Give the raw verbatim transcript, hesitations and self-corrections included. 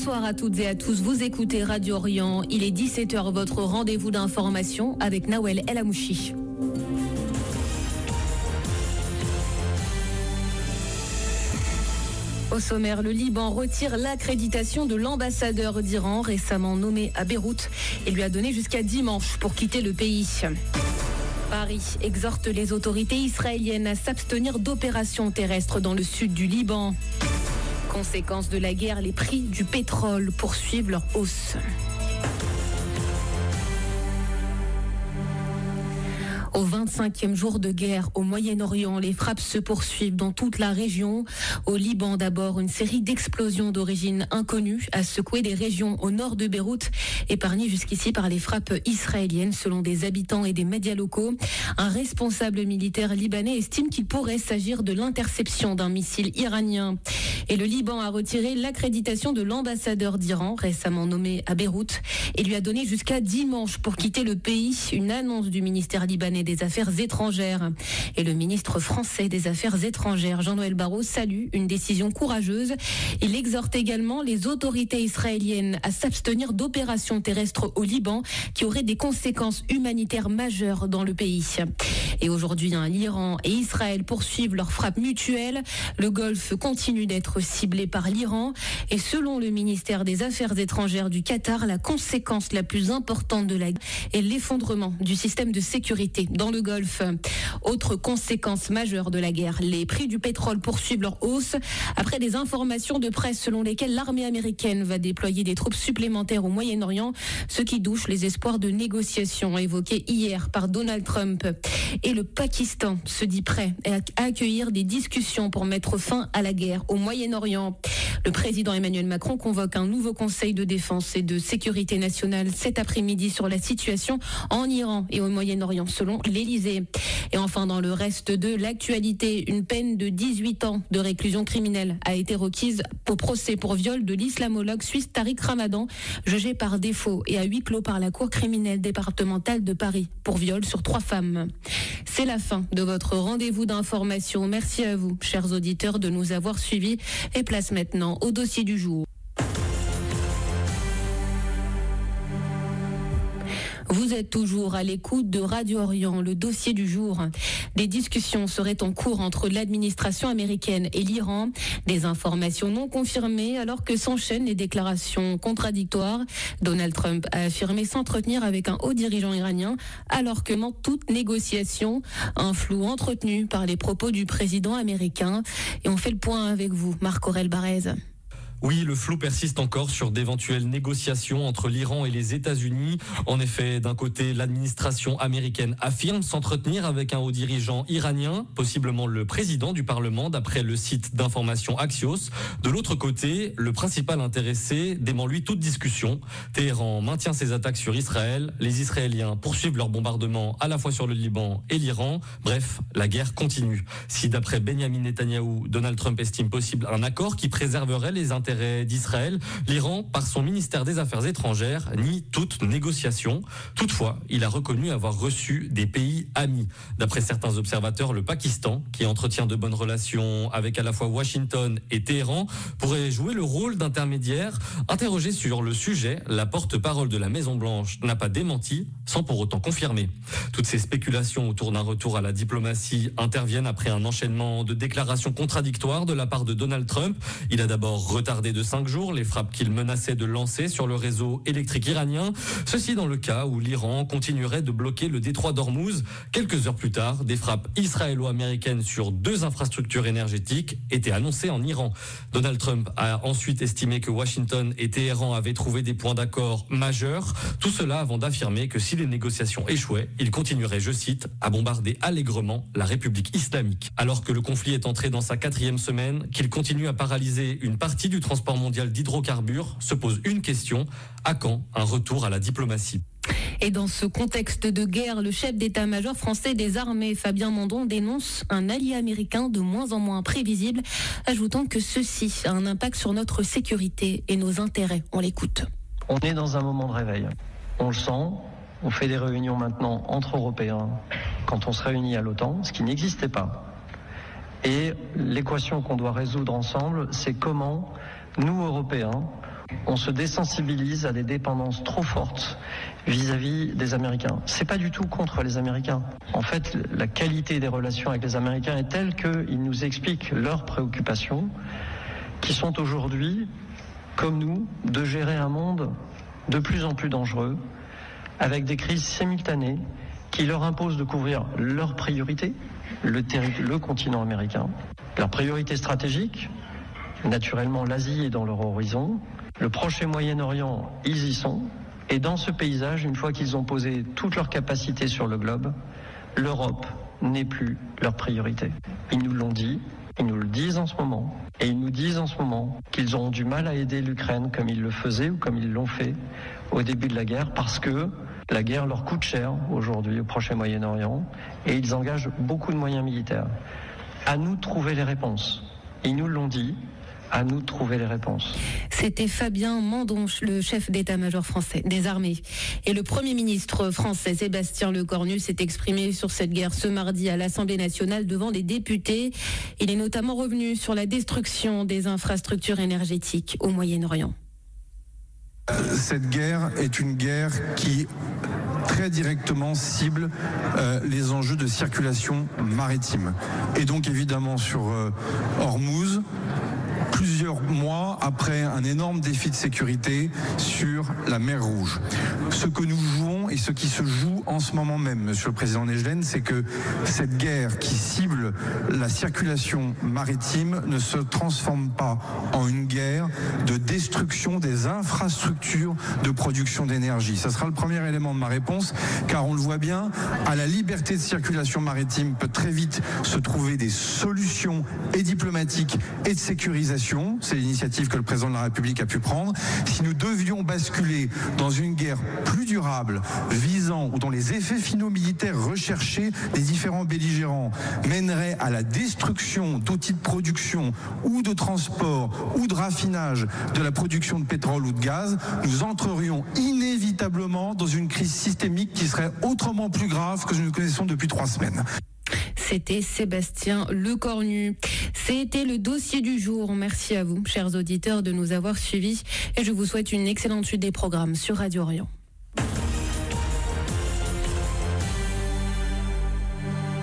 Bonsoir à toutes et à tous, vous écoutez Radio Orient, il est dix-sept heures, votre rendez-vous d'information avec Nawel El Amouchi. Au sommaire, le Liban retire l'accréditation de l'ambassadeur d'Iran récemment nommé à Beyrouth et lui a donné jusqu'à dimanche pour quitter le pays. Paris exhorte les autorités israéliennes à s'abstenir d'opérations terrestres dans le sud du Liban. Conséquence de la guerre, les prix du pétrole poursuivent leur hausse. Au vingt-cinquième jour de guerre au Moyen-Orient, les frappes se poursuivent dans toute la région. Au Liban d'abord, une série d'explosions d'origine inconnue a secoué des régions au nord de Beyrouth, épargnées jusqu'ici par les frappes israéliennes selon des habitants et des médias locaux. Un responsable militaire libanais estime qu'il pourrait s'agir de l'interception d'un missile iranien. Et le Liban a retiré l'accréditation de l'ambassadeur d'Iran récemment nommé à Beyrouth et lui a donné jusqu'à dimanche pour quitter le pays. Une annonce du ministère libanais des Affaires étrangères. Et le ministre français des Affaires étrangères, Jean-Noël Barrot, salue une décision courageuse. Il exhorte également les autorités israéliennes à s'abstenir d'opérations terrestres au Liban qui auraient des conséquences humanitaires majeures dans le pays. Et aujourd'hui, hein, l'Iran et Israël poursuivent leurs frappes mutuelles. Le Golfe continue d'être ciblé par l'Iran. Et selon le ministère des Affaires étrangères du Qatar, la conséquence la plus importante de la guerre est l'effondrement du système de sécurité dans le Golfe. Autre conséquence majeure de la guerre, les prix du pétrole poursuivent leur hausse après des informations de presse selon lesquelles l'armée américaine va déployer des troupes supplémentaires au Moyen-Orient, ce qui douche les espoirs de négociations évoqués hier par Donald Trump. Et le Pakistan se dit prêt à accueillir des discussions pour mettre fin à la guerre au Moyen-Orient. Le président Emmanuel Macron convoque un nouveau conseil de défense et de sécurité nationale cet après-midi sur la situation en Iran et au Moyen-Orient, selon l'Élysée. Et enfin, dans le reste de l'actualité, une peine de dix-huit ans de réclusion criminelle a été requise au procès pour viol de l'islamologue suisse Tariq Ramadan, jugé par défaut et à huis clos par la Cour criminelle départementale de Paris pour viol sur trois femmes. C'est la fin de votre rendez-vous d'information. Merci à vous, chers auditeurs, de nous avoir suivis. Et place maintenant au dossier du jour. Vous êtes toujours à l'écoute de Radio Orient, le dossier du jour. Des discussions seraient en cours entre l'administration américaine et l'Iran. Des informations non confirmées alors que s'enchaînent les déclarations contradictoires. Donald Trump a affirmé s'entretenir avec un haut dirigeant iranien alors que manque toute négociation. Un flou entretenu par les propos du président américain. Et on fait le point avec vous, Marc-Aurèle Barrez. Oui, le flou persiste encore sur d'éventuelles négociations entre l'Iran et les États-Unis. En effet, d'un côté, l'administration américaine affirme s'entretenir avec un haut dirigeant iranien, possiblement le président du Parlement, d'après le site d'information Axios. De l'autre côté, le principal intéressé dément lui toute discussion. Téhéran maintient ses attaques sur Israël. Les Israéliens poursuivent leurs bombardements à la fois sur le Liban et l'Iran. Bref, la guerre continue. Si d'après Benyamin Netanyahou, Donald Trump estime possible un accord qui préserverait les intérêts d'Israël, l'Iran, par son ministère des Affaires étrangères, nie toute négociation. Toutefois, il a reconnu avoir reçu des pays amis. D'après certains observateurs, le Pakistan, qui entretient de bonnes relations avec à la fois Washington et Téhéran, pourrait jouer le rôle d'intermédiaire. Interrogé sur le sujet, la porte-parole de la Maison-Blanche n'a pas démenti, sans pour autant confirmer. Toutes ces spéculations autour d'un retour à la diplomatie interviennent après un enchaînement de déclarations contradictoires de la part de Donald Trump. Il a d'abord retardé de cinq jours les frappes qu'il menaçait de lancer sur le réseau électrique iranien. Ceci dans le cas où l'Iran continuerait de bloquer le détroit d'Ormuz. Quelques heures plus tard, des frappes israélo-américaines sur deux infrastructures énergétiques étaient annoncées en Iran. Donald Trump a ensuite estimé que Washington et Téhéran avaient trouvé des points d'accord majeurs. Tout cela avant d'affirmer que si les négociations échouaient, il continuerait, je cite, à bombarder allègrement la République islamique. Alors que le conflit est entré dans sa quatrième semaine, qu'il continue à paralyser une partie du transport mondial d'hydrocarbures, se pose une question: à quand un retour à la diplomatie? Et dans ce contexte de guerre, le chef d'état-major français des armées, Fabien Mandon, dénonce un allié américain de moins en moins prévisible, ajoutant que ceci a un impact sur notre sécurité et nos intérêts. On l'écoute. On est dans un moment de réveil. On le sent. On fait des réunions maintenant entre Européens quand on se réunit à l'OTAN, ce qui n'existait pas. Et l'équation qu'on doit résoudre ensemble, c'est comment nous, Européens, On se désensibilise à des dépendances trop fortes vis-à-vis des Américains. C'est pas du tout contre les Américains. En fait, la qualité des relations avec les Américains est telle qu'ils nous expliquent leurs préoccupations, qui sont aujourd'hui, comme nous, de gérer un monde de plus en plus dangereux, avec des crises simultanées qui leur imposent de couvrir leurs priorités, le, terri- le continent américain, leurs priorités stratégiques. Naturellement, l'Asie est dans leur horizon. Le Proche et Moyen-Orient, ils y sont. Et dans ce paysage, une fois qu'ils ont posé toutes leurs capacités sur le globe, l'Europe n'est plus leur priorité. Ils nous l'ont dit, ils nous le disent en ce moment. Et ils nous disent en ce moment qu'ils auront du mal à aider l'Ukraine comme ils le faisaient ou comme ils l'ont fait au début de la guerre, parce que la guerre leur coûte cher aujourd'hui au Proche et Moyen-Orient et ils engagent beaucoup de moyens militaires. À nous de trouver les réponses. Ils nous l'ont dit. À nous de trouver les réponses. C'était Fabien Mandonche, le chef d'état-major français des armées. Et le Premier ministre français Sébastien Lecornu s'est exprimé sur cette guerre ce mardi à l'Assemblée nationale devant les députés. Il est notamment revenu sur la destruction des infrastructures énergétiques au Moyen-Orient. Cette guerre est une guerre qui très directement cible euh, les enjeux de circulation maritime. Et donc évidemment sur euh, Hormuz, plusieurs mois après un énorme défi de sécurité sur la mer Rouge. Ce que nous jouons et ce qui se joue en ce moment même, Monsieur le Président Negelen, c'est que cette guerre qui cible la circulation maritime ne se transforme pas en une guerre de destruction des infrastructures de production d'énergie. Ça sera le premier élément de ma réponse, car on le voit bien, à la liberté de circulation maritime peut très vite se trouver des solutions et diplomatiques et de sécurisation. C'est l'initiative que le président de la République a pu prendre. Si nous devions basculer dans une guerre plus durable, visant ou dont les effets finaux militaires recherchés des différents belligérants mèneraient à la destruction d'outils de production ou de transport ou de raffinage de la production de pétrole ou de gaz, nous entrerions inévitablement dans une crise systémique qui serait autrement plus grave que nous connaissons depuis trois semaines. C'était Sébastien Lecornu. C'était le dossier du jour. Merci à vous, chers auditeurs, de nous avoir suivis et je vous souhaite une excellente suite des programmes sur Radio Orient.